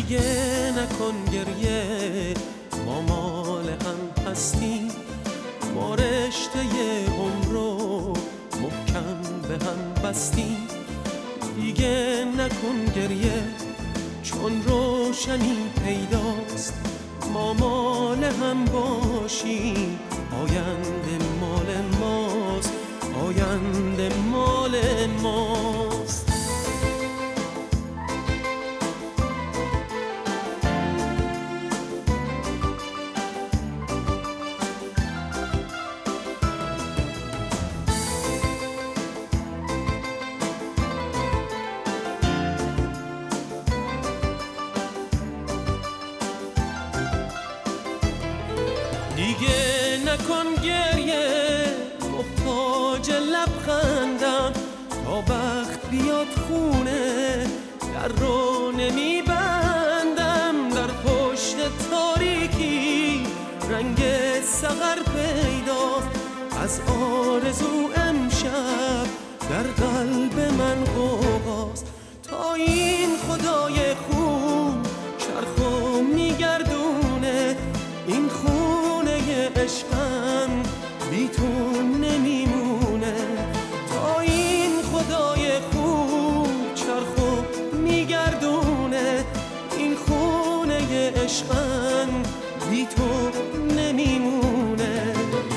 دیگه نکن گریه، ما مال هم هستیم، ما رشته عمر رو محکم به هم بستیم. دیگه نکن گریه چون روشنی پیداست، ما مال هم باشیم، آینده مال ماست، آینده مال ماست. دیگه نکن گریه، محتاج لبخندم، تا وقت بیاد خونه در رو نمیبندم. در پشت تاریکی رنگ سحر پیداست، از آرزو امشب در قلب من غوغاست. تا این خدای خوب چرخو میگردونه، این خونه عشقم بی تو نمیمونه. تا این خدای خوب چرخو میگردونه، این خونه عشقم بی تو نمیمونه.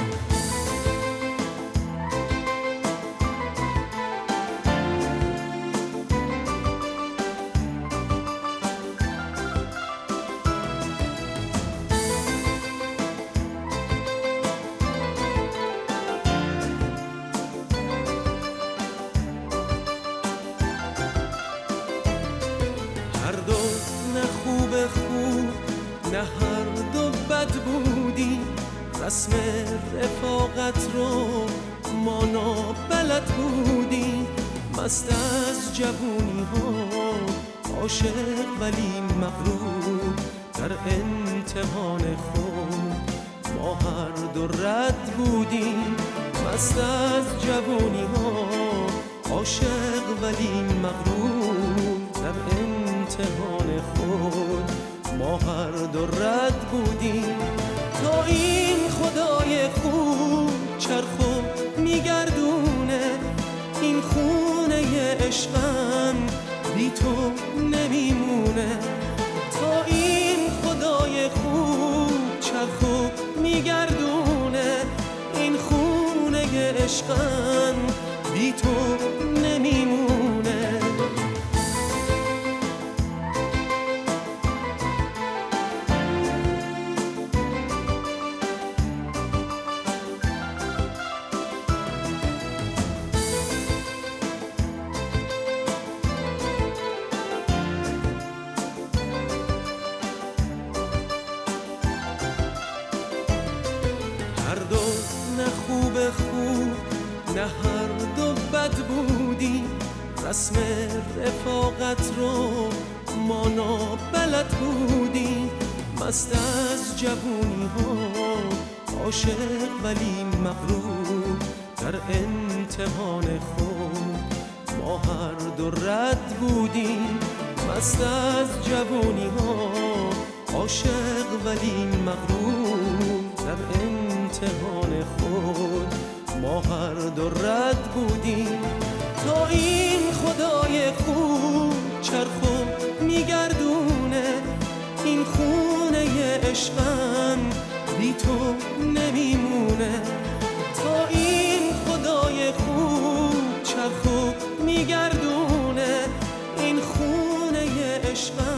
نه خوب نه هر دو بد بودیم، رسم رفاقت رو ما نابلد بودیم. مست از جوونی ها عاشق ولی مغرور، در امتحان خود ما هر دو رد بودیم. مست از جوونی ها عاشق ولی مغرور، در امتحان خود ما هر دو رد بودیم. تا این خدای خوب چرخو میگردونه، این خونه عشقم بی تو نمیمونه. تا این خدای خوب چرخو میگردونه، این خونه عشقم بی تو نمیمونه. نه خوب نه هر دو بد بودیم، رسم رفاقت رو ما نابلد بودیم. مست از جوونی ها عاشق ولی مغرور، در امتحان خود ما هر دو رد بودیم. مست از جوونی ها عاشق ولی مغرور، در امتحان خود ما هر دو رد بودیم. تا این خدای خوب چرخو میگردونه، این خونه عشقم بی تو نمیمونه. تا این خدای خوب چرخو میگردونه، این خونه عشقم